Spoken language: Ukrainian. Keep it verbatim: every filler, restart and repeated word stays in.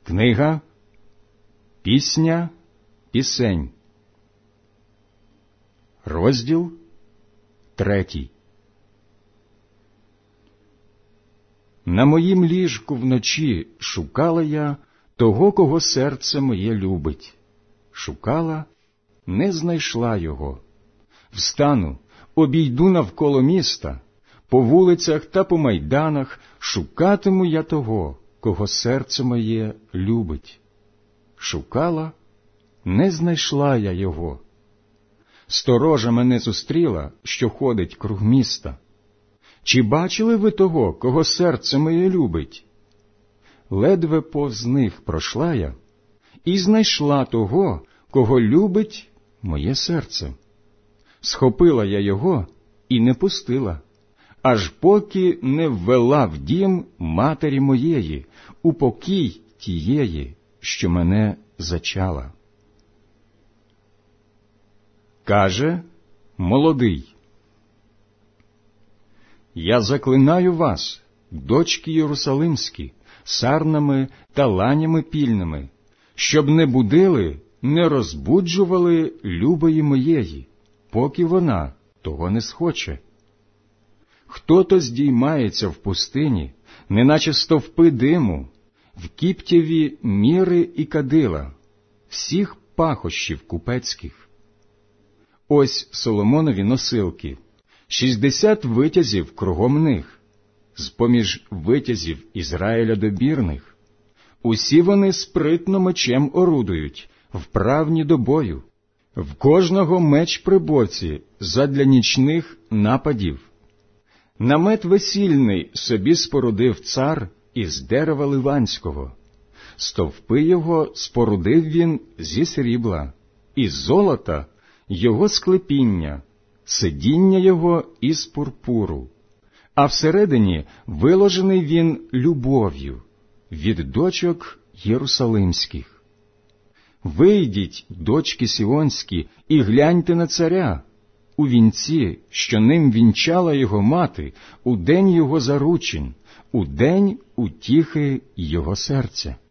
Книга Пісня пісень. Розділ третій. На моїм ліжку вночі шукала я того, кого серце моє любить. Шукала, не знайшла його. Встану, обійду навколо міста, по вулицях та по майданах шукатиму я того, кого серце моє любить. Шукала, не знайшла я його. Сторожа мене зустріла, що ходить круг міста. Чи бачили ви того, кого серце моє любить? Ледве повз них пройшла я, і знайшла того, кого любить моє серце. Схопила я його і не пустила, аж поки не ввела в дім матері моєї, у покій тієї, що мене зачала. Каже молодий: я заклинаю вас, дочки Єрусалимські, сарнами та ланями пільними, щоб не будили, не розбуджували любої моєї, поки вона того не схоче. Хто-то здіймається в пустині, неначе стовпи диму, в кіптєві міри і кадила, всіх пахощів купецьких. Ось Соломонові носилки, шістдесят витязів кругом них, з-поміж витязів Ізраїля добірних. Усі вони спритно мечем орудують, вправні до бою, в кожного меч при боці задля нічних нападів. Намет весільний собі спорудив цар із дерева ливанського. Стовпи його спорудив він зі срібла, із золота його склепіння, сидіння його із пурпуру. А всередині виложений він любов'ю від дочок єрусалимських. Вийдіть, дочки сіонські, і гляньте на царя, у вінці, що ним вінчала його мати, у день його заручень, у день утіхи його серця.